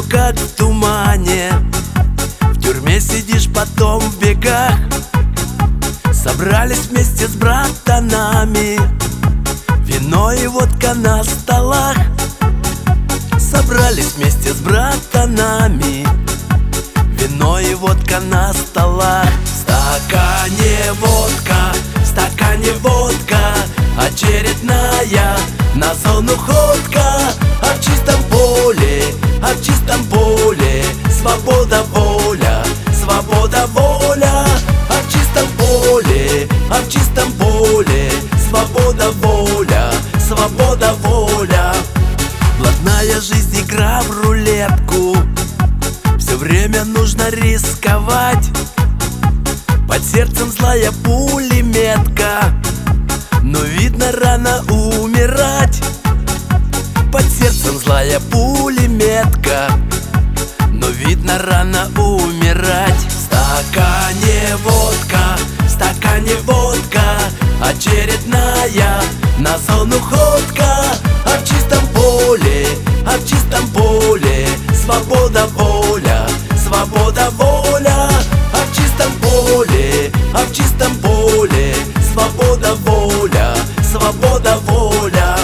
как в тумане. В тюрьме сидишь, потом в бегах. Собрались вместе с братанами, вино и водка на столах. Собрались вместе с братанами, вино и водка на столах. В стакане водка, очередная на зону ходка. А в чистом поле свобода воля, свобода воля. А в чистом поле свобода воля, свобода воля. Блатная жизнь, игра в рулетку, все время нужно рисковать. Под сердцем злая пулеметка, но видно рано умирать. Под сердцем злая пулеметка, но видно рано умирать. В стакане водка, очередная на зону ходка. А в чистом поле свобода воля, свобода воля. А в чистом поле свобода воля, свобода воля.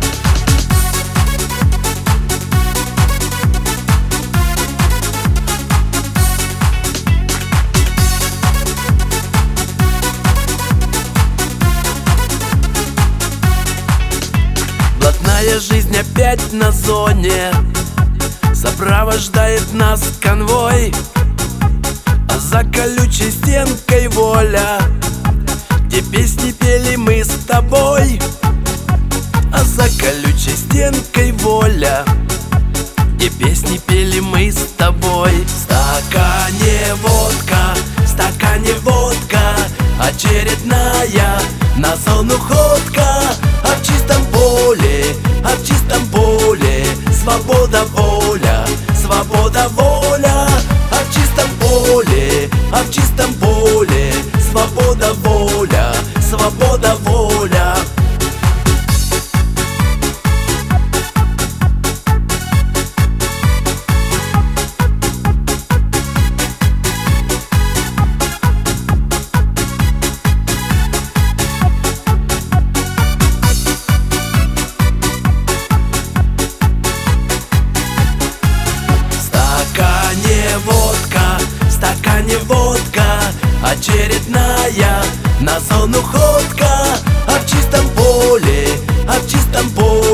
Блатная жизнь опять на зоне, сопровождает нас конвой. А за колючей стенкой воля, где песни пели мы с тобой. А за колючей стенкой воля, где песни пели мы с тобой. В стакане водка, очередная на зону ходка. А в чистом поле свобода воля, свобода воля. А в чистом поле свобода воля, свобода воля. В стакане водка, очередная на зону ходка. А в чистом поле